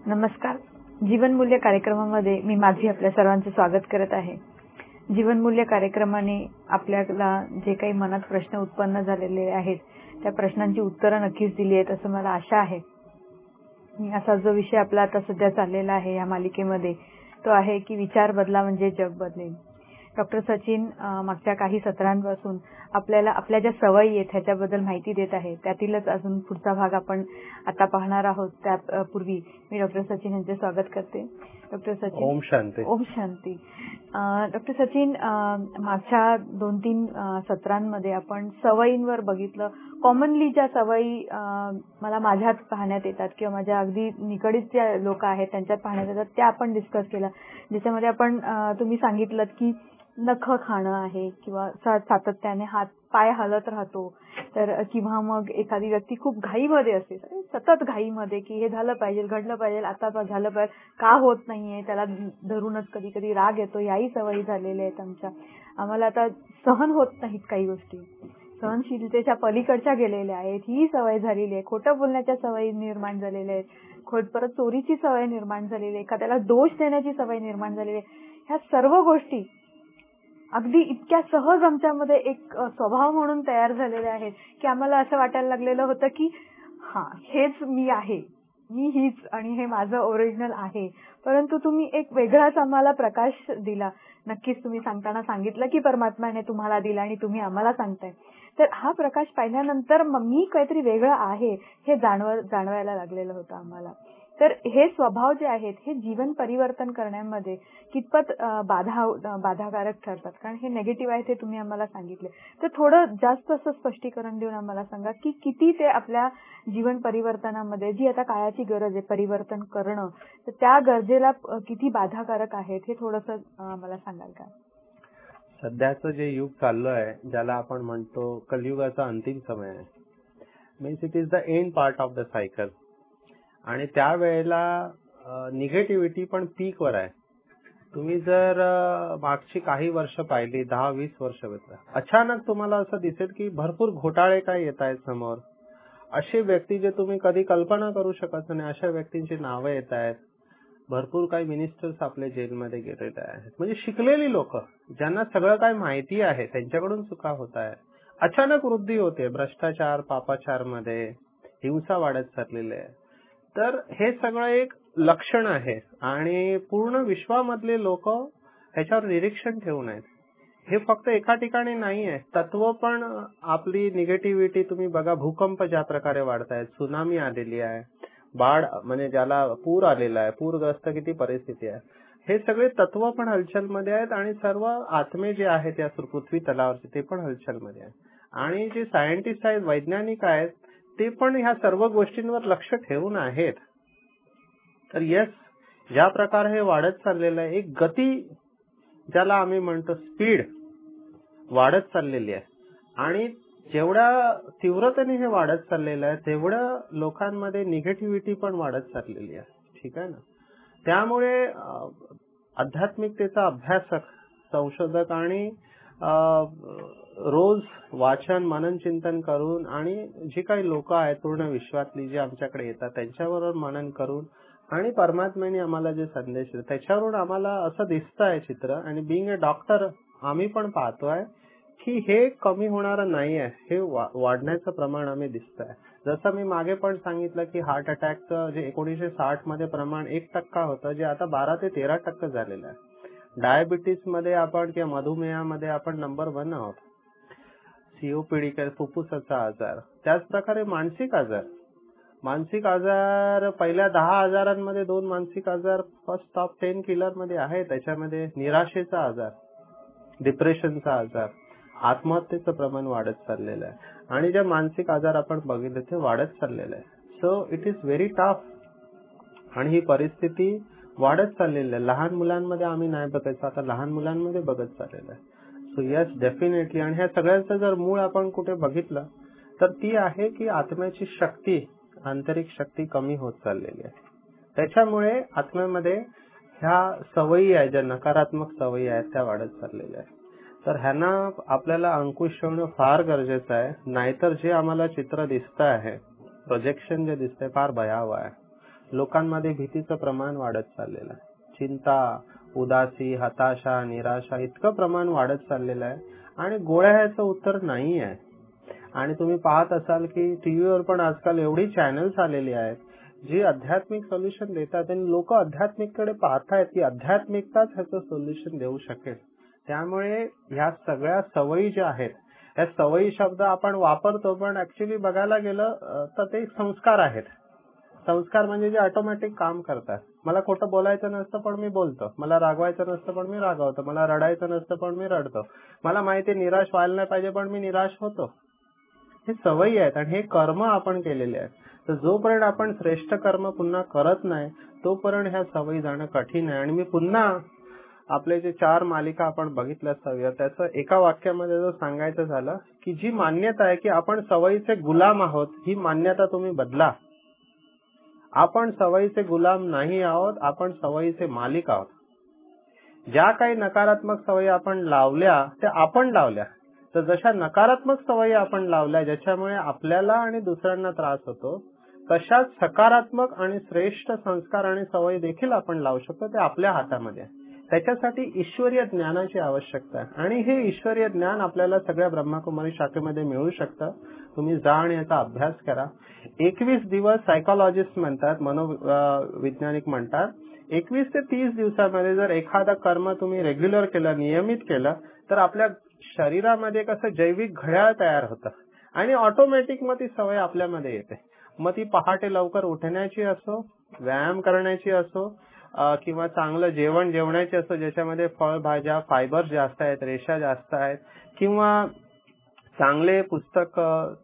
नमस्कार. जीवनमूल्य कार्यक्रमामध्ये मी माझी आपल्या सर्वांचे स्वागत करत आहे. जीवनमूल्य कार्यक्रमाने आपल्याला जे काही मनात प्रश्न उत्पन्न झालेले आहेत त्या प्रश्नांची उत्तरं नक्कीच दिली आहेत असं मला आशा आहे. असा जो विषय आपला आता सध्या चाललेला आहे या मालिकेमध्ये तो आहे की विचार बदला म्हणजे जग बदलेल. डॉक्टर सचिन मागच्या काही सत्रांपासून आपल्याला आपल्या ज्या सवयी आहेत ह्याच्याबद्दल माहिती देत आहे. त्यातीलच अजून पुढचा भाग आपण आता पाहणार आहोत. त्यापूर्वी मी डॉक्टर सचिन यांचे स्वागत करते. डॉक्टर सचिन, ओम शांती. ओम शांती. डॉक्टर सचिन, मागच्या 2-3 सत्रांमध्ये आपण सवयींवर बघितलं. कॉमनली ज्या सवयी मला माझ्यात पाहण्यात येतात किंवा माझ्या अगदी निकडीत ज्या लोक आहेत त्यांच्यात पाहण्यात येतात त्या आपण डिस्कस केला. ज्याच्यामध्ये आपण तुम्ही सांगितलं की नख खाणं आहे किंवा सातत्याने हात पाय हलत राहतो तर किंवा मग एखादी व्यक्ती खूप घाईमध्ये असते, सतत घाईमध्ये की हे झालं पाहिजे, घडलं पाहिजे, आता झालं पाहिजे, का होत नाहीये, त्याला धरूनच कधी कधी राग येतो. याही सवयी झालेल्या आहेत आमच्या. आम्हाला आता सहन होत नाहीत काही गोष्टी, सहनशीलतेच्या पलीकडच्या गेलेल्या आहेत. ही सवय झालेली आहे. खोटं बोलण्याच्या सवयी निर्माण झालेल्या आहेत. परत चोरीची सवय निर्माण झालेली आहे. एखाद्याला दोष देण्याची सवय निर्माण झालेली आहे. ह्या सर्व गोष्टी अगदी इतक्या सहज आमच्यामध्ये एक स्वभाव म्हणून तयार झालेले आहेत की आम्हाला असं वाटायला लागलेलं होतं की हेच मी आहे, मी हीच आणि हे माझं ओरिजिनल आहे. परंतु तुम्ही एक वेगळाच आम्हाला प्रकाश दिला. नक्कीच तुम्ही सांगताना सांगितलं की परमात्म्याने तुम्हाला दिला आणि तुम्ही आम्हाला सांगताय. तर हा प्रकाश पाहिल्यानंतर मी काहीतरी वेगळं आहे हे जाणवायला लागलेलं होतं आम्हाला. तर हे स्वभाव जे आहेत हे जीवन परिवर्तन करण्यामध्ये कितपत बाधाकारक ठरतात, कारण हे नेगेटिव्ह आहे ते तुम्ही आम्हाला सांगितले. तर थोडं जास्त असं स्पष्टीकरण देऊन आम्हाला सांगा की किती ते आपल्या जीवन परिवर्तनामध्ये जी आता काळाची गरज आहे परिवर्तन करणं, तर त्या गरजेला किती बाधाकारक आहेत हे थोडंसं आम्हाला सांगाल का? सध्याचं जे युग चाललं आहे ज्याला आपण म्हणतो कलियुगाचा अंतिम समय आहे. Means it is the end part of the cycle. आणि त्यावेळेला निगेटिव्हिटी पण पीक वर आहे. तुम्ही जर मागची काही वर्ष पाहिली, 10-20 वर्ष अचानक तुम्हाला असं दिसेल की भरपूर घोटाळे काय येत आहेत समोर. असे व्यक्ती जे तुम्ही कधी कल्पना करू शकत नाही अशा व्यक्तींची नावं येत आहेत. भरपूर काही मिनिस्टर्स आपले जेलमध्ये गेलेले आहेत. म्हणजे शिकलेली लोक ज्यांना सगळं काय माहिती आहे त्यांच्याकडून चुका होत आहेत. अचानक वृद्धी होते भ्रष्टाचार, पापाचार मध्ये, हिंसा वाढत चाललेली आहे. तर हे सगळं एक लक्षण आहे आणि पूर्ण विश्वामधले लोक ह्याच्यावर निरीक्षण ठेवून आहेत. हे फक्त एका ठिकाणी नाही आहे. तत्व पण आपली निगेटिव्हिटी तुम्ही बघा. भूकंप ज्या प्रकारे वाढतायत, सुनामी आलेली आहे, बाढ म्हणजे ज्याला पूर आलेला आहे, पूरग्रस्त किती परिस्थिती आहे, हे सगळे तत्व पण हलचलमध्ये आहेत आणि सर्व आत्मे जे आहेत या पृथ्वी तलावरचे ते पण हलचलमध्ये आहेत. आणि जे सायंटिस्ट आहेत, वैज्ञानिक आहेत, ते पण ह्या सर्व गोष्टींवर लक्ष ठेवून आहेत. तर येस, ज्या प्रकारे हे वाढत चाललेलं आहे, एक गती ज्याला आम्ही म्हणतो स्पीड वाढत चाललेली आहे. आणि जेवढ्या तीव्रतेने हे वाढत चाललेलं आहे तेवढं लोकांमध्ये निगेटिव्हिटी पण वाढत चाललेली आहे. ठीक आहे ना. त्यामुळे आध्यात्मिकतेचा अभ्यासक, संशोधक आणि रोज वाचन, मनन, चिंतन करून आणि जी काही लोक आहेत पूर्ण विश्वातली जे आमच्याकडे येतात त्यांच्याबरोबर मनन करून आणि परमात्म्याने आम्हाला जे संदेश दिले त्याच्यावरून आम्हाला असं दिसतंय चित्र. आणि बिंग अ डॉक्टर आम्ही पण पाहतोय की हे कमी होणारं नाही आहे, हे वाढण्याचं प्रमाण आम्ही दिसतंय. जसं मी मागे पण सांगितलं की हार्ट अटॅकचं जे 1960 मध्ये प्रमाण 1% होतं, जे आता 12 ते 13% झालेलं आहे. डायबिटीस मध्ये आपण किंवा मधुमेहामध्ये आपण नंबर 1 आहोत. सीओपीडी, फुफ्फुसाचा आजार, त्याच प्रकारे मानसिक आजार पहिल्या 10 आजारांमध्ये 2 मानसिक आजार फर्स्ट टॉप 10 किलर मध्ये आहे. त्याच्यामध्ये निराशेचा आजार, डिप्रेशनचा आजार, आत्महत्येचं प्रमाण वाढत चाललेलं आहे. आणि जे मानसिक आजार आपण बघितले ते वाढत चाललेलं आहे. So it is very tough. आणि ही परिस्थिती वाढत चाललेली आहे. लहान मुलांमध्ये आम्ही नाही बघायचं, आता लहान मुलांमध्ये बघत चाललेलं आहे. So yes, definitely. आणि ह्या सगळ्यांचं जर मूळ आपण कुठे बघितलं तर ती आहे की आत्म्याची शक्ती, आंतरिक शक्ती कमी होत चाललेली आहे. त्याच्यामुळे आत्म्यामध्ये ह्या सवयी आहेत, ज्या नकारात्मक सवयी आहेत त्या वाढत चाललेल्या आहेत. तर ह्यांना आपल्याला अंकुश ठेवणं फार गरजेचं आहे. नाहीतर जे आम्हाला चित्र दिसतं आहे, प्रोजेक्शन जे दिसतंय फार भयावह आहे. लोकांमध्ये भीतीचं प्रमाण वाढत चाललेलं आहे. चिंता, उदासी, हताशा, निराशा इतकं प्रमाण वाढत चाललेलं आहे आणि गोळ्या ह्याचं उत्तर नाही आहे. आणि तुम्ही पाहत असाल की टीव्हीवर पण आजकाल एवढी चॅनल्स आलेली आहेत जी आध्यात्मिक सोल्युशन देतात आणि लोक आध्यात्मिककडे पाहतायत की आध्यात्मिकताच ह्याचं सोल्युशन देऊ शकेल. त्यामुळे ह्या सगळ्या सवयी ज्या आहेत, या सवयी शब्द आपण वापरतो पण ऍक्च्युली बघायला गेलं तर ते संस्कार आहेत. संस्कार म्हणजे जे ऑटोमॅटिक काम करतात. मला खोटं बोलायचं नसतं पण मी बोलतो, मला रागवायचं नसतं पण मी रागवतो, मला रडायचं नसतं पण मी रडतो, मला माहिती निराश व्हायला नाही पाहिजे पण मी निराश होतो. हे सवयी आहेत आणि हे कर्म आपण केलेले आहेत. तर जोपर्यंत आपण श्रेष्ठ कर्म पुन्हा करत नाही तोपर्यंत ह्या सवयी जाणं कठीण आहे. आणि मी पुन्हा आपले जे 4 मालिका आपण बघितल्या सवयी, त्याचं एका वाक्यामध्ये जर सांगायचं झालं की जी मान्यता आहे की आपण सवयीचे गुलाम आहोत, ही मान्यता तुम्ही बदला. आपण सवयीचे गुलाम नाही आहोत, आपण सवयीचे मालिक आहोत. ज्या काही नकारात्मक सवयी आपण लावल्या त्या आपण लावल्या. तर जशा नकारात्मक सवयी आपण लावल्या ज्याच्यामुळे आपल्याला आणि दुसऱ्यांना त्रास होतो, तशाच सकारात्मक आणि श्रेष्ठ संस्कार आणि सवयी देखील आपण लावू शकतो. ते आपल्या हातामध्ये आहे. त्याच्यासाठी ईश्वरीय ज्ञानाची आवश्यकता आहे आणि हे ईश्वरीय ज्ञान आपल्याला सगळ्या ब्रह्मकुमारी शाखेमध्ये मिळू शकतं. तुम्ही जा आणि याचा अभ्यास करा. 21 दिवस सायकोलॉजिस्ट म्हणतात, मनोवैज्ञानिक म्हणतात, 21 ते 30 दिवसामध्ये जर एखादा कर्म तुम्ही रेग्युलर केलं, नियमित केलं, तर आपल्या शरीरामध्ये कसं जैविक घड्याळ तयार होतं आणि ऑटोमॅटिक मग ती सवय आपल्यामध्ये येते. मग ती पहाटे लवकर उठण्याची असो, व्यायाम करण्याची असो, किंवा चांगलं जेवण जेवण्याची असो ज्याच्यामध्ये फळभाज्या, फायबर जास्त आहेत, रेषा जास्त आहेत, किंवा चांगले पुस्तक,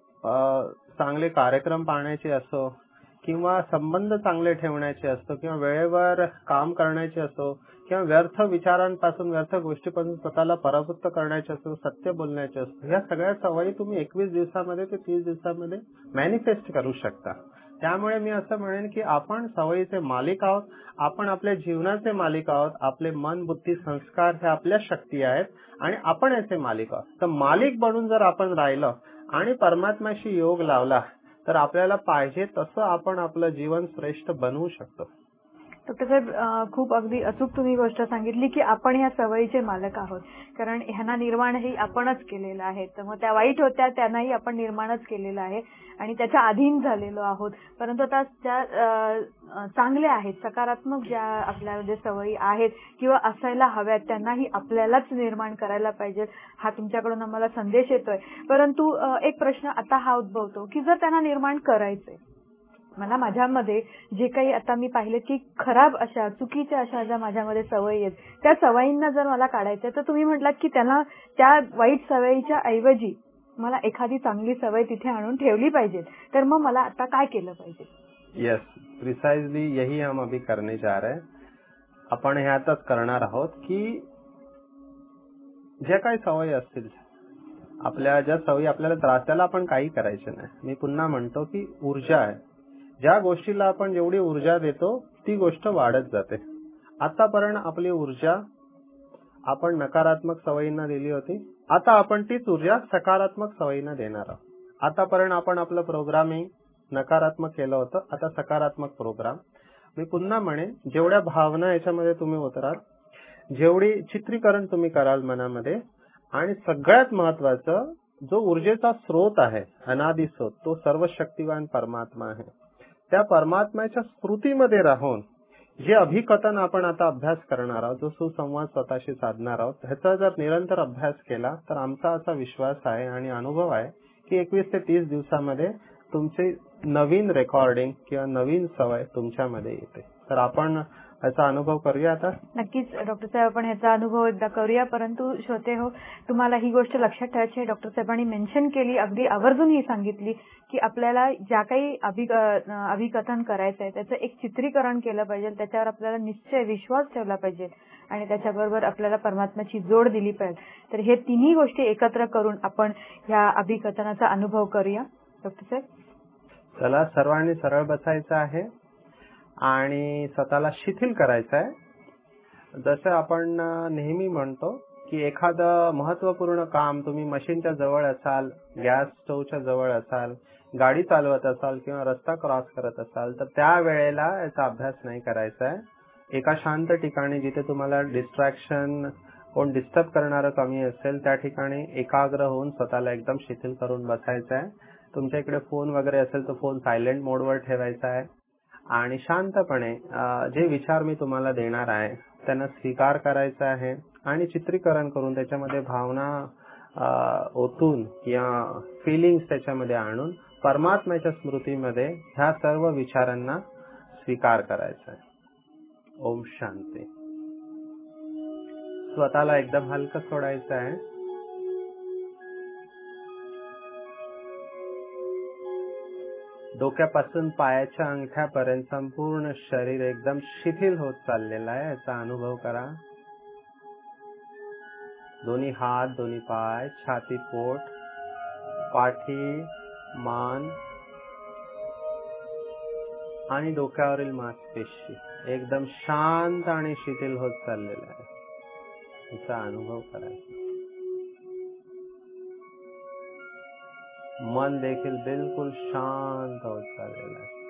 चांगले कार्यक्रम पाहण्याचे असो, किंवा संबंध चांगले ठेवण्याचे असो, किंवा वेळेवर काम करण्याचे असो, किंवा व्यर्थ विचारांपासून, व्यर्थ गोष्टीपासून स्वतःला परावृत्त करण्याचे असो, सत्य बोलण्याचे असो, ह्या सगळ्या सवयी तुम्ही 21 दिवसामध्ये ते 30 दिवसामध्ये मॅनिफेस्ट करू शकता. त्यामुळे मी असं म्हणेन की आपण सवयीचे मालिक आहोत, आपण आपल्या जीवनाचे मालिक आहोत. आपले मन, बुद्धी, संस्कार हे आपल्या शक्ती आहेत आणि आपण याचे मालिक आहोत. तर मालिक बनून जर आपण राहिलं आणि परमात्म्याशी योग लावला तर आपल्याला पाहिजे तसं आपण आपलं जीवन श्रेष्ठ बनवू शकतो. डॉक्टर साहेब, खूप अगदी अचूक तुम्ही गोष्ट सांगितली की आपण ह्या सवयीचे मालक आहोत, कारण ह्यांना निर्माण हे आपणच केलेलं आहे. तर मग त्या वाईट होत्या त्यांनाही आपण निर्माणच केलेलं आहे आणि त्याच्या अधीन झालेलो आहोत. परंतु आता त्या चांगल्या आहेत, सकारात्मक ज्या आपल्यामध्ये सवयी आहेत किंवा असायला हव्यात त्यांनाही आपल्यालाच निर्माण करायला पाहिजे, हा तुमच्याकडून आम्हाला संदेश येतोय. परंतु एक प्रश्न आता हा उद्भवतो की जर त्यांना निर्माण करायचंय, मला माझ्यामध्ये जे काही आता मी पाहिलं की खराब अशा, चुकीच्या अशा ज्या माझ्यामध्ये सवयी आहेत, त्या सवयींना जर मला काढायचं तर तुम्ही म्हटलात की त्यांना त्या वाईट सवयीच्या ऐवजी मला एखादी चांगली सवय तिथे आणून ठेवली पाहिजे, तर मग मला आता काय केलं पाहिजे? यस, प्रिसाइजली यही हम अभी करने जा रहे हैं. आपण हे आताच करणार आहोत की ज्या काही सवयी असतील, आपल्या ज्या सवयी आपल्याला त्रास, त्याला आपण काही करायचं नाही. मी पुन्हा म्हणतो की ऊर्जा आहे. ज्या गोष्टीला आपण जेवढी ऊर्जा देतो ती गोष्ट वाढत जाते. आतापर्यंत आपली ऊर्जा आपण नकारात्मक सवयींना दिली होती, आता आपण तीच ऊर्जा सकारात्मक सवयींना देणार आहोत. आतापर्यंत आपण आपलं प्रोग्रामिंग नकारात्मक केलं होतं, आता सकारात्मक प्रोग्राम. मी पुन्हा म्हणेन, जेवढ्या भावना याच्यामध्ये तुम्ही उतराल, जेवढी चित्रीकरण तुम्ही कराल मनामध्ये, आणि सगळ्यात महत्वाचं जो ऊर्जेचा स्रोत आहे, अनादी स्रोत, तो सर्वशक्तिवान परमात्मा आहे. त्या परमात्म्याच्या स्मृतीमध्ये राहून जे अभिकथन आपण आता अभ्यास करणार आहोत, जो सुसंवाद स्वतःशी साधणार आहोत, ह्याचा जर निरंतर अभ्यास केला तर आमचा असा विश्वास आहे आणि अनुभव आहे की 21 ते 30 दिवसामध्ये तुमची नवीन रेकॉर्डिंग किंवा नवीन सवय तुमच्यामध्ये येते. तर आपण याचा अनुभव करूया आता. नक्कीच डॉक्टर साहेब, आपण ह्याचा अनुभव एकदा करूया. परंतु श्रोते हो, तुम्हाला ही गोष्ट लक्षात ठेवायची आहे, डॉक्टर साहेबांनी मेन्शन केली, अगदी आवर्जून ही सांगितली की आपल्याला ज्या काही अभिकथन करायचं आहे त्याचं एक चित्रीकरण केलं पाहिजे, त्याच्यावर आपल्याला निश्चय विश्वास ठेवला पाहिजे आणि त्याच्याबरोबर आपल्याला परमात्म्याची जोड दिली पाहिजे. तर हे तिन्ही गोष्टी एकत्र करून आपण ह्या अभिकथनाचा अनुभव करूया. डॉक्टर साहेब, चला, सर्वांनी सरळ बसायचं आहे आणि स्वतःला शिथिल करायचं आहे. जसं आपण नेहमी म्हणतो की एखादं महत्वपूर्ण काम, तुम्ही मशीनच्या जवळ असाल, गॅस स्टोव्हच्या जवळ असाल गाडी चालवत असाल किंवा रस्ता क्रॉस करत असाल तर त्या वेळेला याचा अभ्यास नाही करायचा आहे. एका शांत ठिकाणी जिथे तुम्हाला डिस्ट्रॅक्शन कोण डिस्टर्ब करणारं कमी असेल त्या ठिकाणी एकाग्र होऊन स्वतःला एकदम शिथिल करून बसायचं आहे. तुमच्या इकडे फोन वगैरे असेल तर फोन सायलेंट मोडवर ठेवायचा आहे आणि शांतपणे जे विचार मी तुम्हाला देणार आहे त्यांना स्वीकार करायचा आहे आणि चित्रीकरण करून त्याच्यामध्ये भावना ओतून किंवा फिलिंग्स त्याच्यामध्ये आणून परमात्म्याच्या स्मृतीमध्ये ह्या सर्व विचारांना स्वीकार करायचा आहे. ओम शांती. स्वतःला एकदम हलकं सोडायचं आहे. डोक्यापासून पायाच्या अंगठ्यापर्यंत संपूर्ण शरीर एकदम शिथिल होत चाललेलं आहे याचा अनुभव करा. दोन्ही हात, दोन्ही पाय, छाती, पोट, पाठी, मान आणि डोक्यावरील मांसपेशी एकदम शांत आणि शिथिल होत चाललेला आहे याचा अनुभव करायचा. मन देखील बिलकुल शांत होत चाललेलं आहे.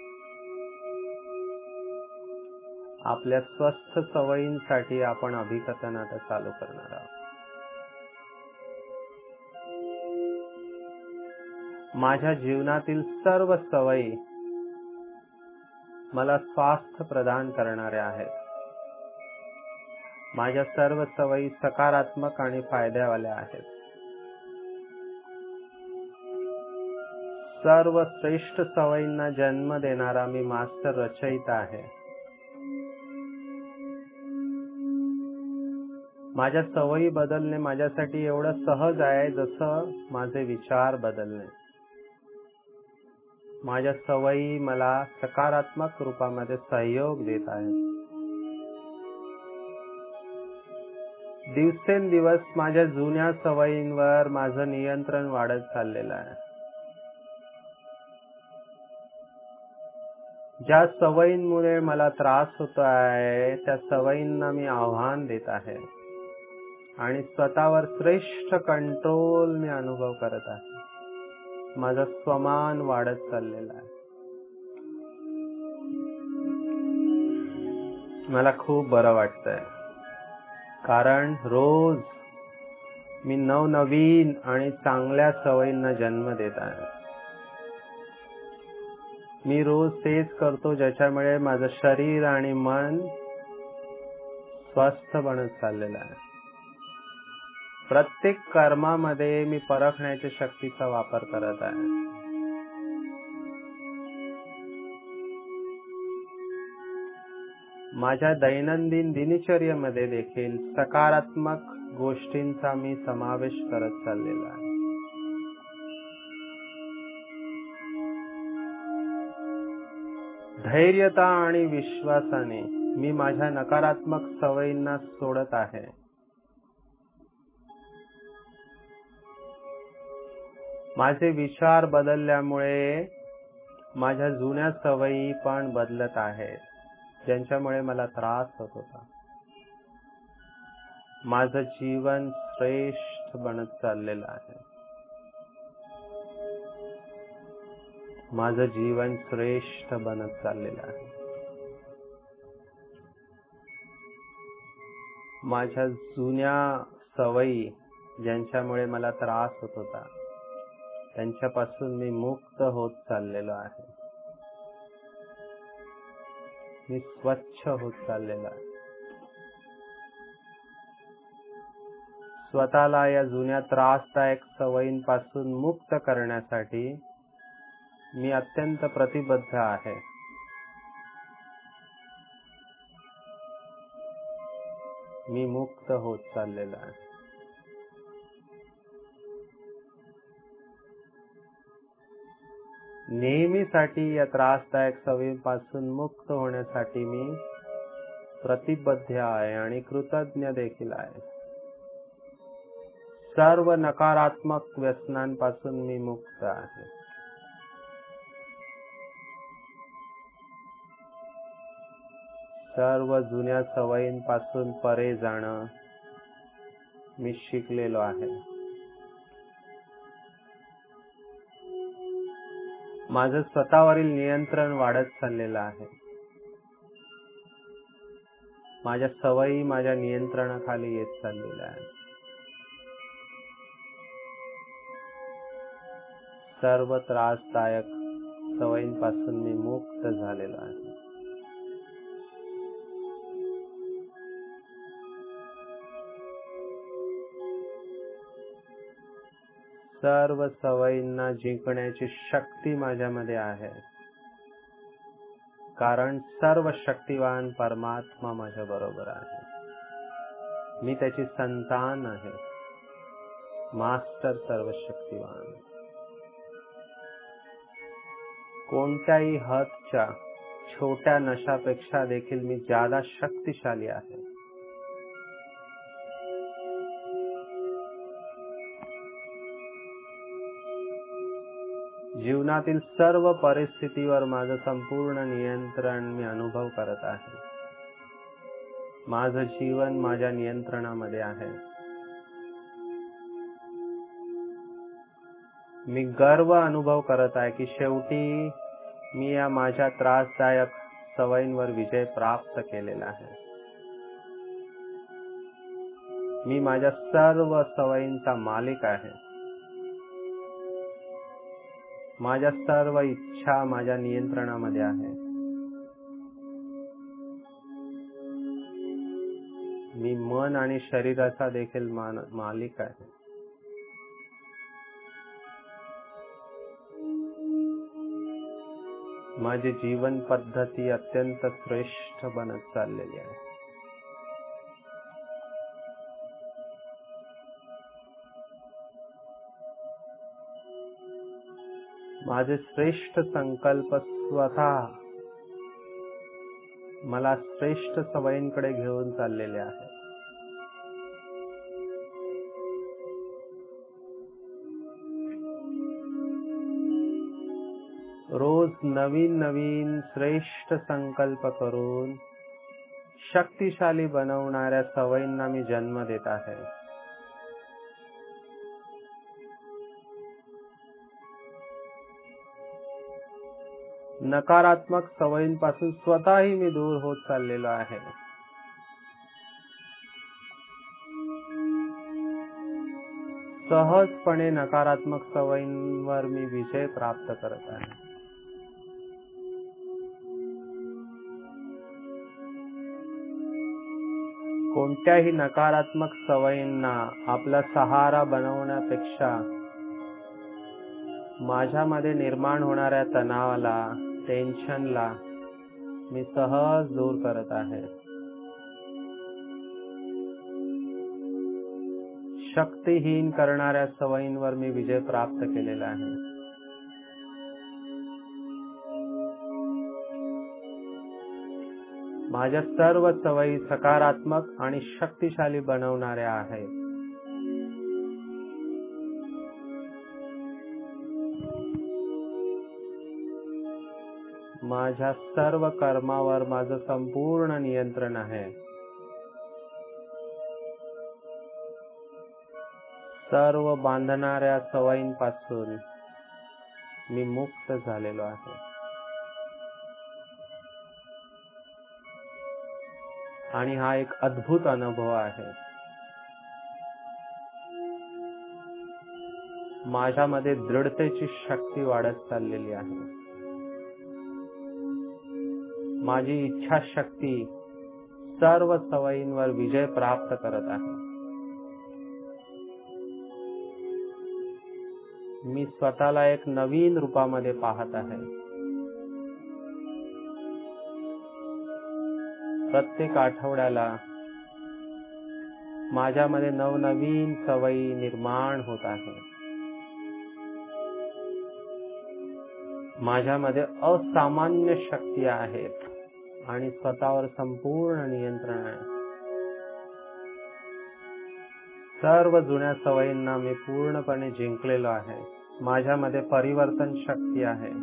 आपल्या स्वस्थ सवयींसाठी आपण अभिकथन आता चालू करणार आहोत. माझ्या जीवनातील सर्व सवयी मला स्वास्थ्य प्रदान करणाऱ्या आहेत. माझ्या सर्व सवयी सकारात्मक आणि फायद्यावाल्या आहेत. सर्व श्रेष्ठ सवयींना जन्म देणारा मी मास्टर रचयिता आहे. माझ्या सवयी बदलणे माझ्यासाठी एवढं सहज आहे जसं माझे विचार बदलणे. माझ्या सवयी मला सकारात्मक रूपामध्ये सहयोग देत आहेत. दिवसेंदिवस माझ्या जुन्या सवयींवर माझं नियंत्रण वाढत चाललेलं आहे. ज्या सवयींमुळे मला त्रास होत आहे त्या सवयींना मी आव्हान देत आहे आणि स्वतःवर श्रेष्ठ कंट्रोल मी अनुभव करत आहे. माझा स्वमान वाढत चाललेला आहे. मला खूप बरं वाटतंय कारण रोज मी नवनवीन आणि चांगल्या सवयींना जन्म देत आहे. मी रोज तेच करतो ज्याच्यामुळे माझं शरीर आणि मन स्वस्थ बनत चाललेलं आहे. प्रत्येक कर्मामध्ये मी परखण्याच्या शक्तीचा वापर करत आहे. माझ्या दैनंदिन दिनचर्येमध्ये देखील सकारात्मक गोष्टींचा मी समावेश करत चाललेला आहे. धैर्यता आणि विश्वासाने मी माझ्या नकारात्मक सवयींना सोडत आहे. माझे विचार बदलल्यामुळे माझ्या जुन्या सवयी पण बदलत आहेत ज्यांच्यामुळे मला त्रास होत होता. माझं जीवन श्रेष्ठ बनत चाललेलं आहे. माझं जीवन श्रेष्ठ बनत चाललेलं आहे. माझ्या जुन्या सवयी ज्यांच्यामुळे मला त्रास होत होता त्यांच्यापासून मी मुक्त होत चाललेलो आहे. मी स्वच्छ होत चाललेलो आहे. स्वतःला या जुन्या त्रासदायक सवयींपासून मुक्त करण्यासाठी मी अत्यंत प्रतिबद्ध आहे. मी मुक्त होत चाललेलो आहे. नेहमीसाठी या त्रासदायक सवयींपासून मुक्त होण्यासाठी मी प्रतिबद्ध आहे आणि कृतज्ञ देखील आहे. सर्व नकारात्मक व्यसनांपासून मी मुक्त आहे. सर्व जुन्या सवयींपासून परे जाणं मी शिकलेलो आहे. माझं स्वतःवरील नियंत्रण वाढत चाललेलं आहे. माझ्या सवयी माझ्या नियंत्रणाखाली येत चाललेल्या आहेत. सर्व त्रासदायक सवयींपासून मी मुक्त झालेलो आहे. सर्व सवयींना जिंकण्याची शक्ती माझ्यामध्ये आहे, कारण सर्व शक्तिवान परमात्मा माझ्या बरोबर आहे. मी त्याची संतान आहे, मास्टर सर्व शक्तिवान. कोणत्याही हदच्या छोट्या नशापेक्षा देखील मी ज्यादा शक्तिशाली आहे. जीवनातील सर्व परिस्थितीवर माझं संपूर्ण नियंत्रण मी अनुभव करत आहे. माझं जीवन माझ्या नियंत्रणामध्ये आहे. मी गर्व अनुभव करत आहे की शेवटी मी या माझ्या त्रासदायक सवयींवर विजय प्राप्त केलेला आहे. मी माझ्या सर्व सवयींचा मालिक आहे. माझ्या सर्व इच्छा माझ्या नियंत्रणामध्ये आहे. मी मन आणि शरीराचा देखील मालिक आहे. माझी जीवन पद्धती अत्यंत श्रेष्ठ बनत चाललेली आहे. माझे श्रेष्ठ संकल्प स्वतः मला श्रेष्ठ सवयींकडे घेऊन चाललेले आहेत. रोज नवीन नवीन श्रेष्ठ संकल्प करून शक्तिशाली बनवणाऱ्या सवयींना मी जन्म देत आहे. नकारात्मक सवयींपासून स्वतःही मी दूर होत चाललेलो आहे. सहजपणे नकारात्मक सवयींवर मी विजय प्राप्त करत आहे. कोणत्याही नकारात्मक सवयींना आपला सहारा बनवण्यापेक्षा माझ्यामध्ये निर्माण होणाऱ्या तणावाला, टेन्शनला मी सहज दूर करत आहे. शक्तिहीन करणाऱ्या सवयींवर मी विजय प्राप्त केलेला आहे. माझ्या सर्व सवयी सकारात्मक आणि शक्तिशाली बनवणाऱ्या आहेत. माझ्या सर्व कर्मावर माझं संपूर्ण नियंत्रण आहे. सर्व बांधणाऱ्या सवयींपासून मी मुक्त झालेलो आहे. आणि हा एक अद्भुत अनुभव आहे. माझ्यामध्ये दृढतेची शक्ती वाढत चाललेली आहे. माझी इच्छाशक्ती सर्व सवयींवर विजय प्राप्त करत आहे. मी स्वतःला एक नवीन रूपामध्ये पाहत आहे. प्रत्येक आठवड्याला माझ्यामध्ये नवनवीन सवयी निर्माण होत आहे. माझ्यामध्ये असामान्य शक्ती आहेत आणि स्वतःवर संपूर्ण नियंत्रण आहे. सर्व जुन्या सवयींना मी पूर्णपणे जिंकलेलो आहे. माझ्यामध्ये परिवर्तन शक्ती आहे.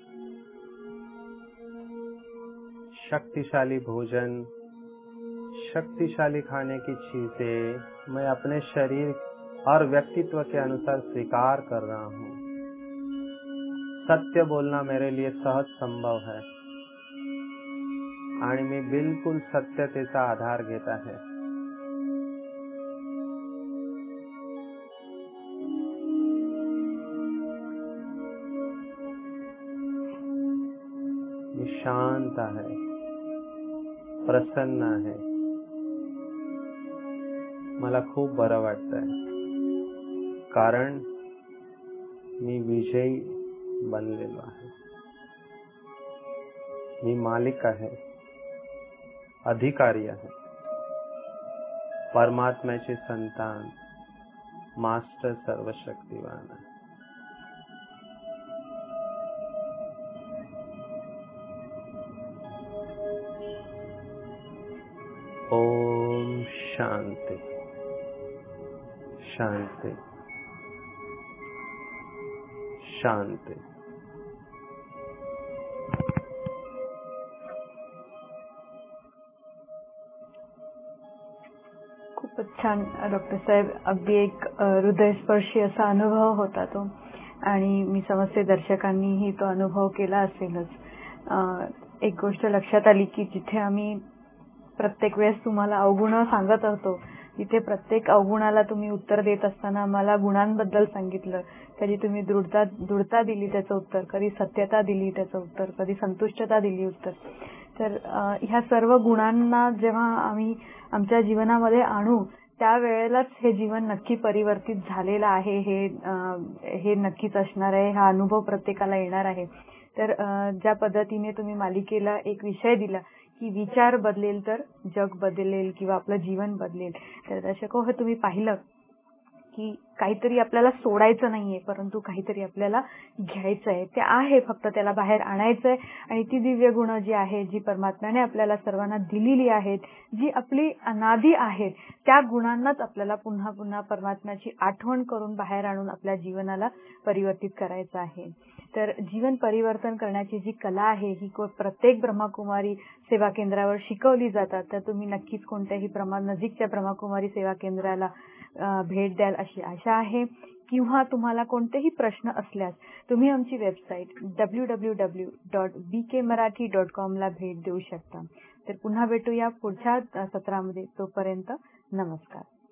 शक्तिशाली भोजन, शक्तिशाली खाने की चीजें मैं अपने शरीर और व्यक्तित्व के अनुसार स्वीकार कर रहा हूँ। सत्य बोलना मेरे लिए सहज संभव है आणि मी बिलकुल सत्यतेचा आधार घेत आहे। मी शांत आहे, प्रसन्न आहे, मला खूप बरं वाटतंय, कारण मी विजयी बनलेलो आहे। मी मालिक आहे, अधिकारी आहे, परमात्म्याचे संतान, मास्टर सर्वशक्तिवान आहे। ओम शांति शांति शांति। खूपच छान डॉक्टर साहेब, अगदी एक हृदयस्पर्शी असा अनुभव होता तो, आणि मी समजते दर्शकांनीही तो अनुभव केला असेलच। एक गोष्ट लक्षात आली की जिथे आम्ही प्रत्येक वेळेस तुम्हाला अवगुण सांगत असतो, तिथे प्रत्येक अवगुणाला तुम्ही उत्तर देत असताना मला गुणांबद्दल सांगितलं। कधी तुम्ही दृढता दिली त्याचं उत्तर, कधी सत्यता दिली त्याचं उत्तर, कधी संतुष्टता दिली उत्तर। तर ह्या सर्व गुणांना जेव्हा आम्ही आमच्या जीवनामध्ये आणू, त्यावेळेलाच हे जीवन नक्की परिवर्तित झालेलं आहे हे नक्कीच असणार आहे। हा अनुभव प्रत्येकाला येणार आहे। तर ज्या पद्धतीने तुम्ही मालिकेला एक विषय दिला की विचार बदलेल तर जग बदलेल किंवा आपलं जीवन बदलेल, तर दर्शको, हे तुम्ही पाहिलं की काहीतरी आपल्याला सोडायचं नाहीये, परंतु काहीतरी आपल्याला घ्यायचं आहे। ते आहे, फक्त त्याला बाहेर आणायचंय। आणि ती दिव्य गुण जी आहे, जी परमात्म्याने आपल्याला सर्वांना दिलेली आहेत, जी आपली अनादी आहेत, त्या गुणांनाच आपल्याला पुन्हा पुन्हा परमात्म्याची आठवण करून बाहेर आणून आपल्या जीवनाला परिवर्तित करायचं आहे। तर जीवन परिवर्तन करण्याची जी कला आहे ही प्रत्येक ब्रह्मकुमारी सेवा केंद्रावर शिकवली जातात। तर तुम्ही नक्कीच कोणत्याही नजीकच्या ब्रह्मकुमारी सेवा केंद्राला भेट द्याल अशी आशा आहे। किंवा तुम्हाला कोणतेही प्रश्न असल्यास तुम्ही आमची वेबसाईट www.bkmarathi.com ला भेट देऊ शकता। तर पुन्हा भेटूया पुढच्या सत्रामध्ये। तोपर्यंत नमस्कार।